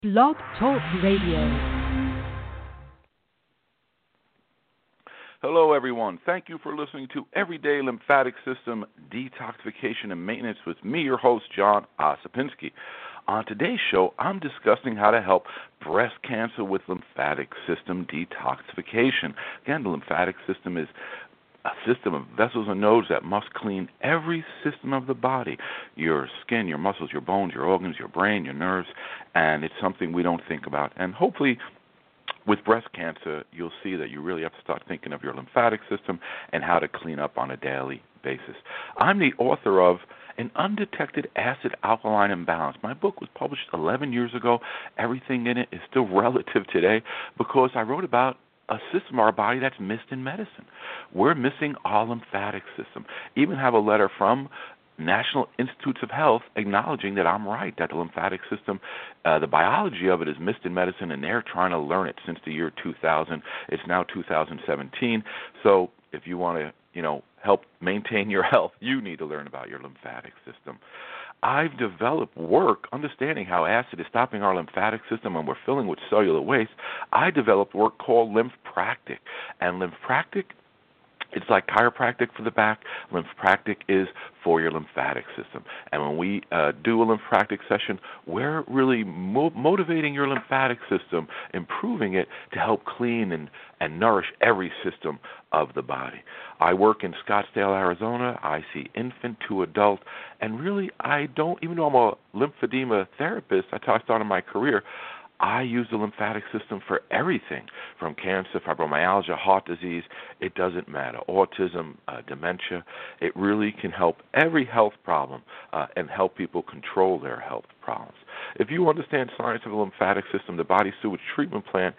Blog Talk Radio. Hello, everyone. Thank you for listening to Everyday Lymphatic System Detoxification and Maintenance with me, your host, John Osipinski. On today's show, I'm discussing how to help breast cancer with lymphatic system detoxification. Again, the lymphatic system is a system of vessels and nodes that must clean every system of the body, your skin, your muscles, your bones, your organs, your brain, your nerves, and it's something we don't think about. And hopefully, with breast cancer, you'll see that you really have to start thinking of your lymphatic system and how to clean up on a daily basis. I'm the author of An Undetected Acid-Alkaline Imbalance. My book was published 11 years ago. Everything in it is still relative today because I wrote about a system of our body that's missed in medicine. We're missing our lymphatic system. Even have a letter from National Institutes of Health acknowledging that I'm right, that the lymphatic system, the biology of it is missed in medicine, and they're trying to learn it since the year 2000. It's now 2017. So if you want to, help maintain your health, you need to learn about your lymphatic system. I've developed work understanding how acid is stopping our lymphatic system and we're filling with cellular waste. I developed work called Lymphpractic. And Lymphpractic, it's like chiropractic for the back. Lymphpractic is for your lymphatic system. And when we do a Lymphpractic session, we're really motivating your lymphatic system, improving it to help clean and nourish every system of the body. I work in Scottsdale, Arizona. I see infant to adult. And really, even though I'm a lymphedema therapist, I started my career, I use the lymphatic system for everything, from cancer, fibromyalgia, heart disease. It doesn't matter. Autism, dementia. It really can help every health problem and help people control their health problems. If you understand science of the lymphatic system, the body sewage treatment plant,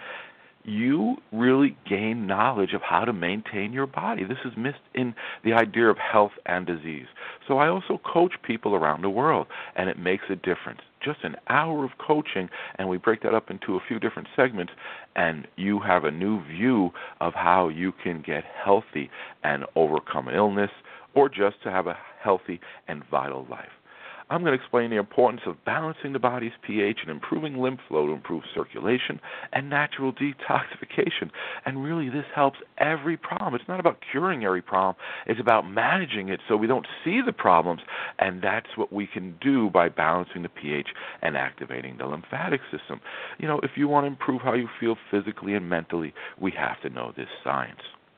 you really gain knowledge of how to maintain your body. This is missed in the idea of health and disease. So I also coach people around the world, and it makes a difference. Just an hour of coaching, and we break that up into a few different segments, and you have a new view of how you can get healthy and overcome illness, or just to have a healthy and vital life. I'm going to explain the importance of balancing the body's pH and improving lymph flow to improve circulation and natural detoxification. And really, this helps every problem. It's not about curing every problem. It's about managing it so we don't see the problems. And that's what we can do by balancing the pH and activating the lymphatic system. If you want to improve how you feel physically and mentally, we have to know this science.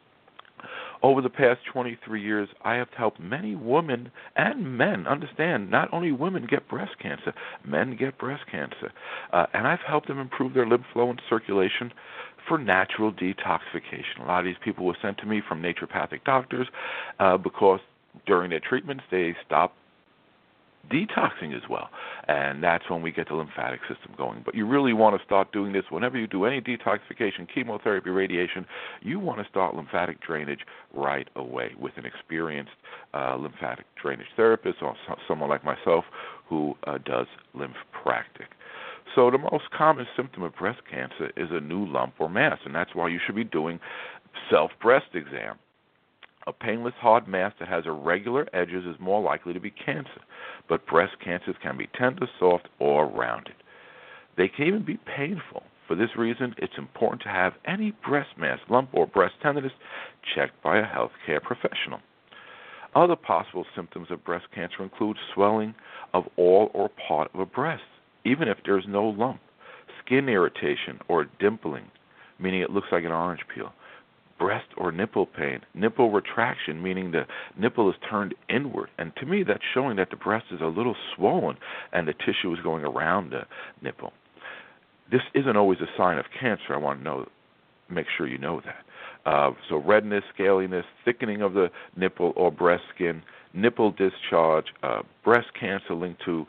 Over the past 23 years, I have helped many women and men understand not only women get breast cancer, men get breast cancer. And I've helped them improve their lymph flow and circulation for natural detoxification. A lot of these people were sent to me from naturopathic doctors because during their treatments they stopped detoxing as well, and that's when we get the lymphatic system going. But you really want to start doing this whenever you do any detoxification, chemotherapy, radiation. You want to start lymphatic drainage right away with an experienced lymphatic drainage therapist or someone like myself who does Lymphpractic. So the most common symptom of breast cancer is a new lump or mass, and that's why you should be doing self-breast exam. A painless hard mass that has irregular edges is more likely to be cancer, but breast cancers can be tender, soft, or rounded. They can even be painful. For this reason, it's important to have any breast mass, lump, or breast tenderness checked by a healthcare professional. Other possible symptoms of breast cancer include swelling of all or part of a breast, even if there's no lump, skin irritation or dimpling, meaning it looks like an orange peel, breast or nipple pain, nipple retraction, meaning the nipple is turned inward. And to me, that's showing that the breast is a little swollen and the tissue is going around the nipple. This isn't always a sign of cancer. I want to make sure you know that. So redness, scaliness, thickening of the nipple or breast skin, nipple discharge, breast cancer linked to,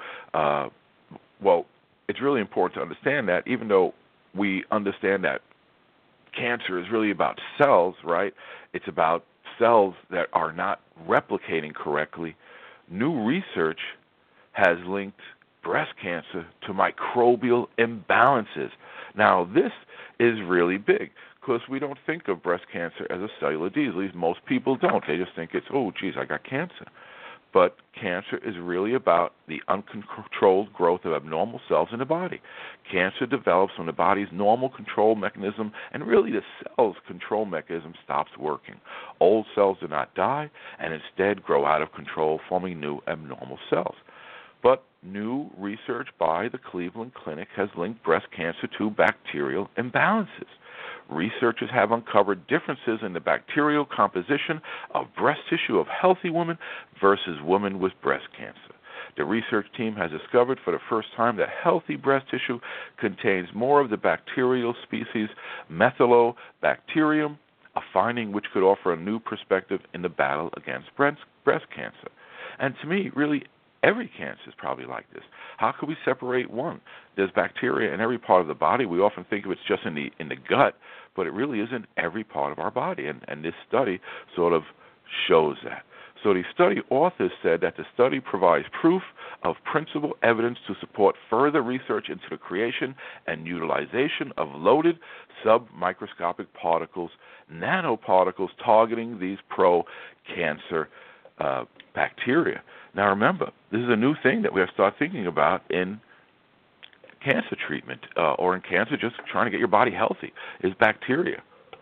it's really important to understand that even though we understand that cancer is really about cells, right? It's about cells that are not replicating correctly. New research has linked breast cancer to microbial imbalances. Now, this is really big because we don't think of breast cancer as a cellular disease. At least most people don't. They just think it's, I got cancer. But cancer is really about the uncontrolled growth of abnormal cells in the body. Cancer develops when the body's normal control mechanism and really the cell's control mechanism stops working. Old cells do not die and instead grow out of control, forming new abnormal cells. But new research by the Cleveland Clinic has linked breast cancer to bacterial imbalances. Researchers have uncovered differences in the bacterial composition of breast tissue of healthy women versus women with breast cancer. The research team has discovered for the first time that healthy breast tissue contains more of the bacterial species Methylobacterium, a finding which could offer a new perspective in the battle against breast cancer. And to me, really, every cancer is probably like this. How could we separate one? There's bacteria in every part of the body. We often think of it just in the gut, but it really is in every part of our body, and this study sort of shows that. So the study authors said that the study provides proof of principal evidence to support further research into the creation and utilization of loaded submicroscopic particles, nanoparticles targeting these pro-cancer bacteria. Now remember, this is a new thing that we have to start thinking about in cancer treatment or in cancer just trying to get your body healthy, is bacteria.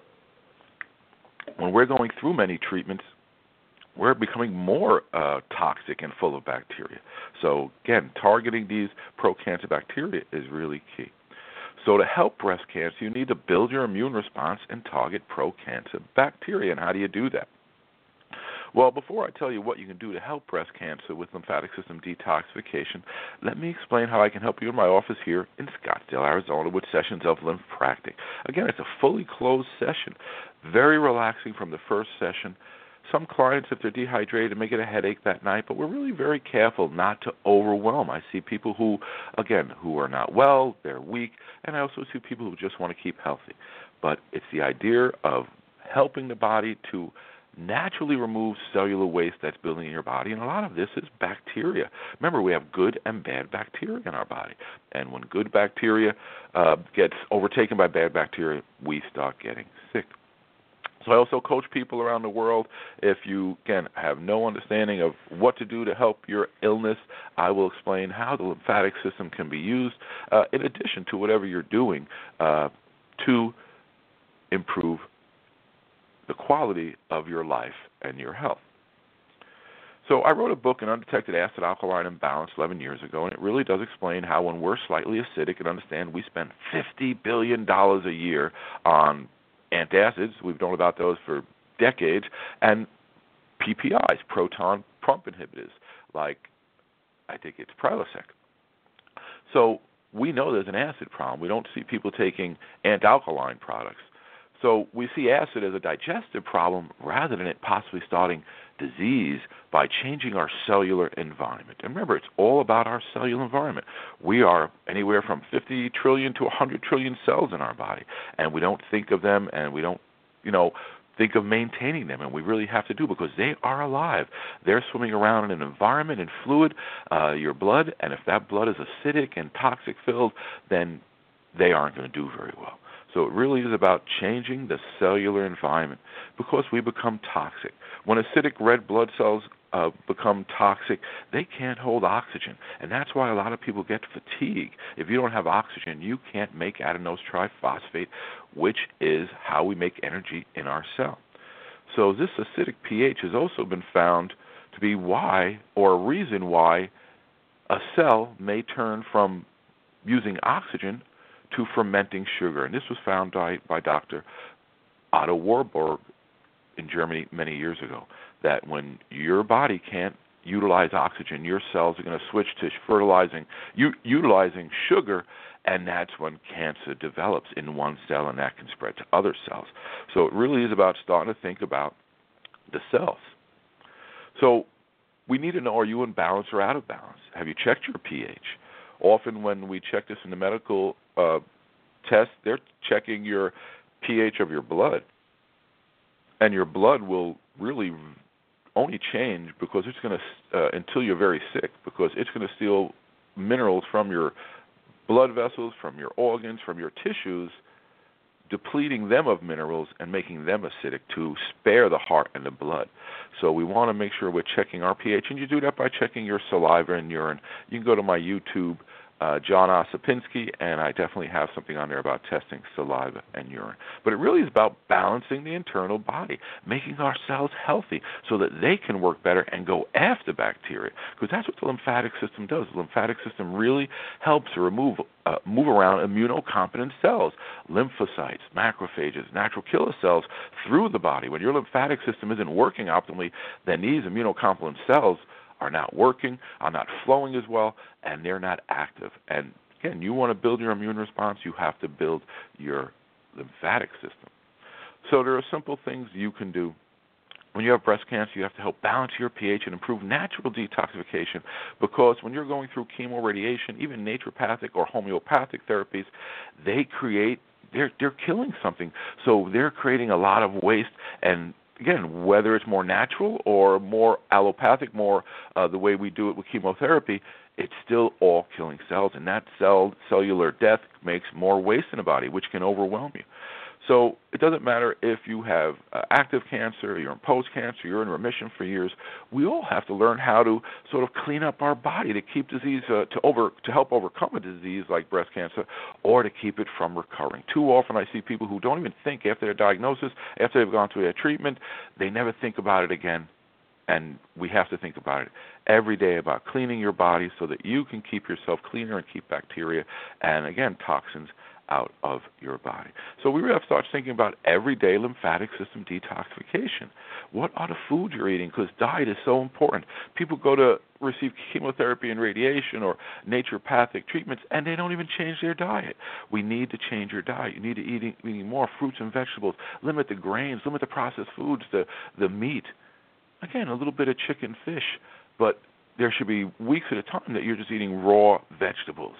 When we're going through many treatments, we're becoming more toxic and full of bacteria. So again, targeting these pro-cancer bacteria is really key. So to help breast cancer, you need to build your immune response and target pro-cancer bacteria. And how do you do that? Well, before I tell you what you can do to help breast cancer with lymphatic system detoxification, let me explain how I can help you in my office here in Scottsdale, Arizona, with sessions of Lymphractic. Again, it's a fully closed session, very relaxing from the first session. Some clients, if they're dehydrated, may get a headache that night, but we're really very careful not to overwhelm. I see people who are not well, they're weak, and I also see people who just want to keep healthy. But it's the idea of helping the body to naturally remove cellular waste that's building in your body, and a lot of this is bacteria. Remember, we have good and bad bacteria in our body, and when good bacteria gets overtaken by bad bacteria, we start getting sick. So I also coach people around the world. If you, again, have no understanding of what to do to help your illness, I will explain how the lymphatic system can be used in addition to whatever you're doing to improve the quality of your life and your health. So I wrote a book, An Undetected Acid-Alkaline Imbalance, 11 years ago, and it really does explain how when we're slightly acidic, and understand we spend $50 billion a year on antacids. We've known about those for decades, and PPIs, proton pump inhibitors, like I think it's Prilosec. So we know there's an acid problem. We don't see people taking anti-alkaline products. So we see acid as a digestive problem rather than it possibly starting disease by changing our cellular environment. And remember, it's all about our cellular environment. We are anywhere from 50 trillion to 100 trillion cells in our body, and we don't think of them, and we don't, think of maintaining them, and we really have to do, because they are alive. They're swimming around in an environment and fluid, your blood, and if that blood is acidic and toxic-filled, then they aren't going to do very well. So it really is about changing the cellular environment, because we become toxic. When acidic red blood cells become toxic, they can't hold oxygen, and that's why a lot of people get fatigue. If you don't have oxygen, you can't make adenose triphosphate, which is how we make energy in our cell. So this acidic pH has also been found to be why, or a reason why, a cell may turn from using oxygen to fermenting sugar. And this was found by Dr. Otto Warburg in Germany many years ago, that when your body can't utilize oxygen, your cells are going to switch to utilizing sugar, and that's when cancer develops in one cell, and that can spread to other cells. So it really is about starting to think about the cells. So we need to know, are you in balance or out of balance? Have you checked your pH? Often when we check this in the medical test, they're checking your pH of your blood. And your blood will really only change because it's going to, until you're very sick, because it's going to steal minerals from your blood vessels, from your organs, from your tissues depleting them of minerals and making them acidic to spare the heart and the blood. So we want to make sure we're checking our pH, and you do that by checking your saliva and urine. You can go to my YouTube, John Ossipinski, and I definitely have something on there about testing saliva and urine. But it really is about balancing the internal body, making our cells healthy so that they can work better and go after bacteria, because that's what the lymphatic system does. The lymphatic system really helps to move around immunocompetent cells, lymphocytes, macrophages, natural killer cells through the body. When your lymphatic system isn't working optimally, then these immunocompetent cells are not working, are not flowing as well, and they're not active. And again, you want to build your immune response, you have to build your lymphatic system. So there are simple things you can do. When you have breast cancer, you have to help balance your pH and improve natural detoxification, because when you're going through chemo, radiation, even naturopathic or homeopathic therapies, they're killing something. So they're creating a lot of waste, and again, whether it's more natural or more allopathic, more the way we do it with chemotherapy, it's still all killing cells, and that cellular death makes more waste in the body, which can overwhelm you. So it doesn't matter if you have active cancer, you're in post-cancer, you're in remission for years. We all have to learn how to sort of clean up our body to keep disease, to help overcome a disease like breast cancer, or to keep it from recurring. Too often I see people who don't even think after their diagnosis, after they've gone through their treatment, they never think about it again. And we have to think about it every day, about cleaning your body so that you can keep yourself cleaner and keep bacteria and, again, toxins out of your body. So we really have to start thinking about everyday lymphatic system detoxification. What are the foods you're eating? Because diet is so important. People go to receive chemotherapy and radiation or naturopathic treatments, and they don't even change their diet. We need to change your diet. You need to eating more fruits and vegetables. Limit the grains. Limit the processed foods, the meat. Again, a little bit of chicken, fish, but there should be weeks at a time that you're just eating raw vegetables.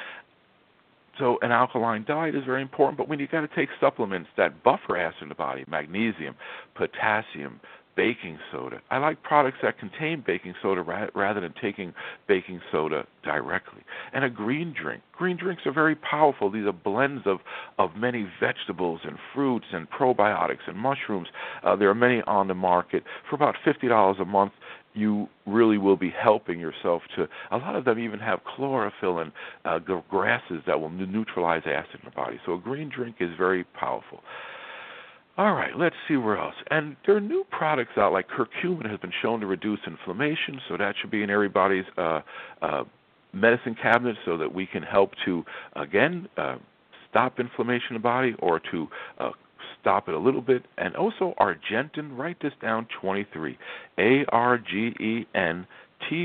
So an alkaline diet is very important, but when you got to take supplements that buffer acid in the body, magnesium, potassium, baking soda. I like products that contain baking soda rather than taking baking soda directly. And a green drink. Green drinks are very powerful. These are blends of many vegetables and fruits and probiotics and mushrooms. There are many on the market. For about $50 a month, you really will be helping yourself to, a lot of them even have chlorophyll and grasses that will neutralize acid in the body. So a green drink is very powerful. All right, let's see where else. And there are new products out, like curcumin has been shown to reduce inflammation, so that should be in everybody's medicine cabinet so that we can help to, again, stop inflammation in the body or to stop it a little bit. And also Argentin, write this down, 23, ARGENTYN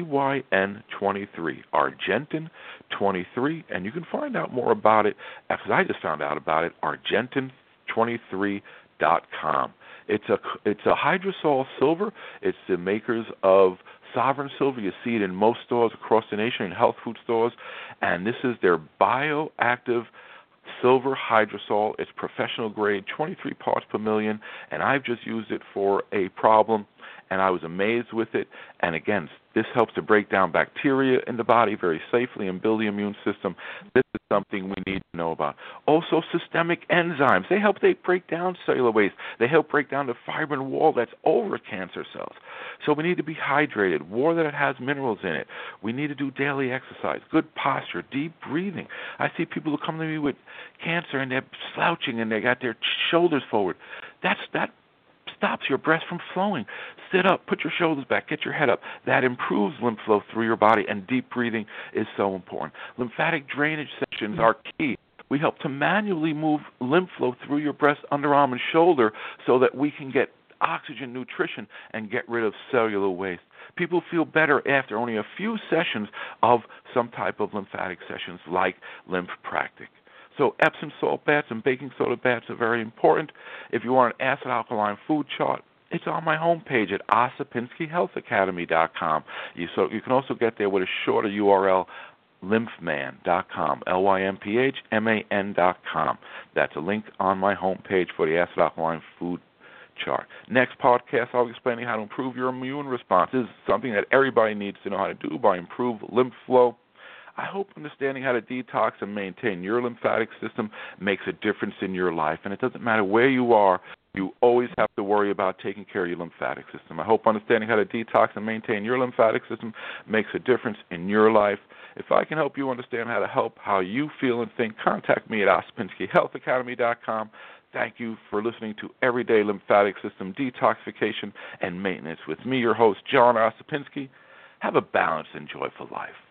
23, Argentin 23, and you can find out more about it, because I just found out about it, Argentin23.com. It's a hydrosol silver. It's the makers of Sovereign Silver. You see it in most stores across the nation, in health food stores, and this is their bioactive silver hydrosol. It's professional grade, 23 parts per million, and I've just used it for a problem, and I was amazed with it. And again, this helps to break down bacteria in the body very safely and build the immune system. This is something we need to know about. Also, systemic enzymes. They break down cellular waste. They help break down the fibrin wall that's over cancer cells. So we need to be hydrated, water that has minerals in it. We need to do daily exercise, good posture, deep breathing. I see people who come to me with cancer and they're slouching and they got their shoulders forward. That stops your breath from flowing. Sit up, put your shoulders back, get your head up. That improves lymph flow through your body, and deep breathing is so important. Lymphatic drainage sessions are key. We help to manually move lymph flow through your breast, underarm, and shoulder so that we can get oxygen, nutrition, and get rid of cellular waste. People feel better after only a few sessions of some type of lymphatic sessions like Lymphpractic. So Epsom salt baths and baking soda baths are very important. If you want an acid alkaline food chart, it's on my homepage at OssipinskiHealthAcademy.com. You can also get there with a shorter URL, lymphman.com, LYMPHMAN.com. That's a link on my homepage for the acid alkaline food chart. Next podcast, I'll be explaining how to improve your immune response. This is something that everybody needs to know how to do by improve lymph flow. I hope understanding how to detox and maintain your lymphatic system makes a difference in your life. And it doesn't matter where you are, you always have to worry about taking care of your lymphatic system. I hope understanding how to detox and maintain your lymphatic system makes a difference in your life. If I can help you understand how to help how you feel and think, contact me at OsipinskiHealthAcademy.com. Thank you for listening to Everyday Lymphatic System Detoxification and Maintenance with me, your host, John Osipinski. Have a balanced and joyful life.